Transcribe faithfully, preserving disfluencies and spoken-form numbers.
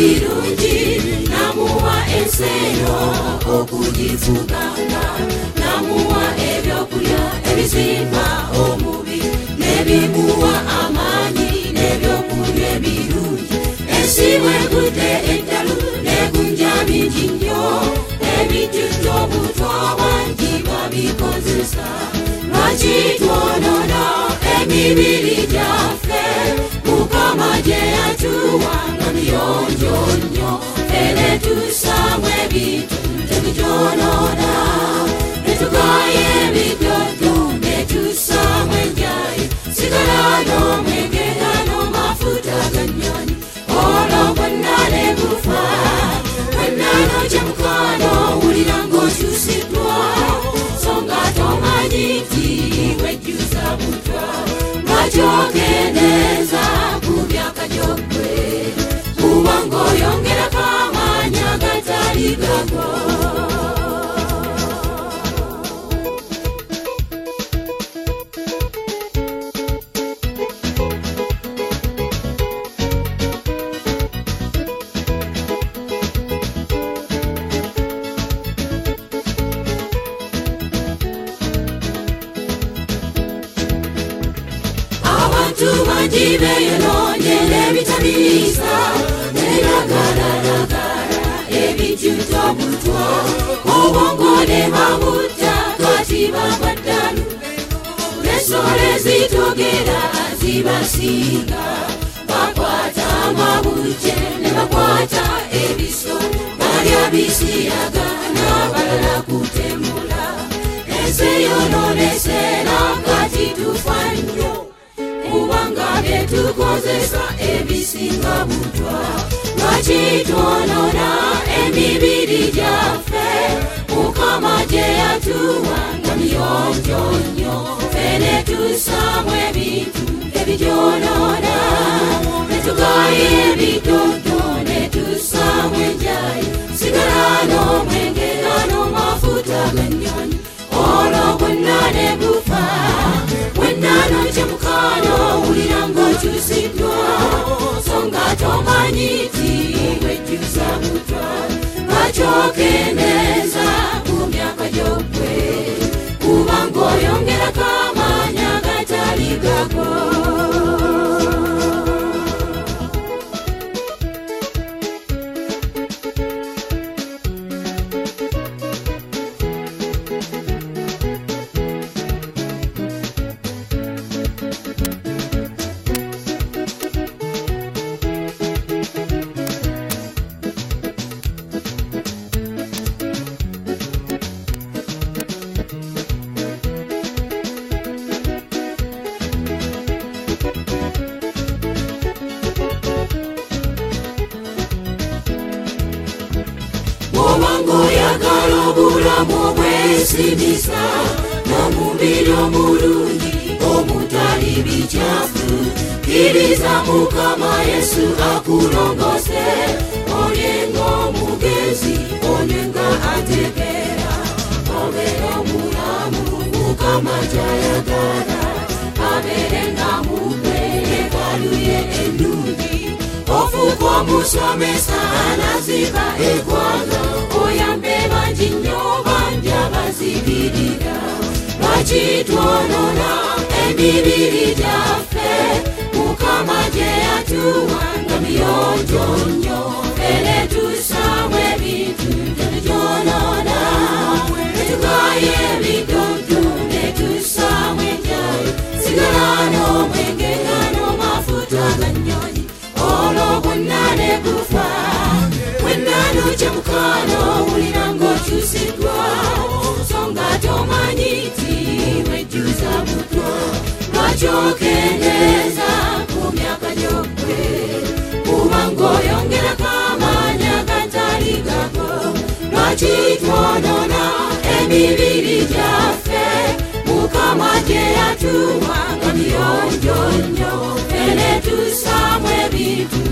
ebirungi namuwa enseno okugifuganga namuwa ebyokulya ebizimba omubiri nebimuwa amaanyi nebyokulya ebirungi ensi bwegudde eddalu negunja bingi nnyo ebijjudde obutwa bangi babikozesa lwaki twonona emibiri gyaffe Mukama gye yatuwa nga miyonjo nnyo fene tusaamu ebintu tebitwonoona netugaya ebidodo netusaamu enjayi sigala n'omwenge n'amafuta ga nnyonyi olwo bwonna ne bufa bwonna nojja mukwano owulira ng'okyusiddwa so nga tomanyi nti wejjuza butwa lwaki okendeeza ku myaka gy'ogwe kuba ng'oyongerako amaanyi agatali gago Tubanji beyonoonye n'ebitamiiza n'eragararagara ebijjudde obutwa obwongo ne babutta kati babaddalu n'ensolo ezitogera zibasinga bakwata amabujje ne bakwata ebiso balya bisiyaga n'abalala kutemula ensi eyonoonese kati tufa nnyo kubanga byetukozesa ebisinga butwa lwaki twonona emibiri gyaffe Mukama gye yatuwa nga miyonjo nnyo fene tusaamu ebintu ebigyonoona netugaya ebidodo netusaamu enjayi sigala n'omwenge n'amafuta ga nnyonyi olwo bwonna ne bufa bwonna nojja mukwano owulira ng'okyusiddwa so nga tomanyi nti wejjuza butwa lwaki okendeeza ku myaka gy'ogwe kuba ng'oyongerako amaanyi agatali gago Obanga oyagala obulamu obwesimisa n'omubiri omulungi omutali bikyafu kkiriza Mukama Yesu akulongose olyenga omugezi olyenga ategeera obeera omulamu Mukama gy'ayagala abeerenga mugwe ekaluye ennungi ofuuka omusomesa anaziba eggwanga oyambe bangi nnyo bangi abazibirira lwaki twonona emibiri gyaffe Mukama gye yatuwa nga miyonjo nnyo fene tusaamu ebintu tebitwonoona netugaya ebidodo netusaamu enjayi sigala n'omwenge n'amafuta ga nnyonyi olwo bwonna ne bufa bwonna nojja mukwano owulira ng'okyusiddwa so nga tomanyi nti wejjuza butwa lwaki okendeeza ku myaka gy'ogwe kuba ng'oyongerako amaanyi agatali gago lwaki twonona emibiri gyaffe Mukama gye yatuwa nga miyonjo nnyo fene tusaamu ebintu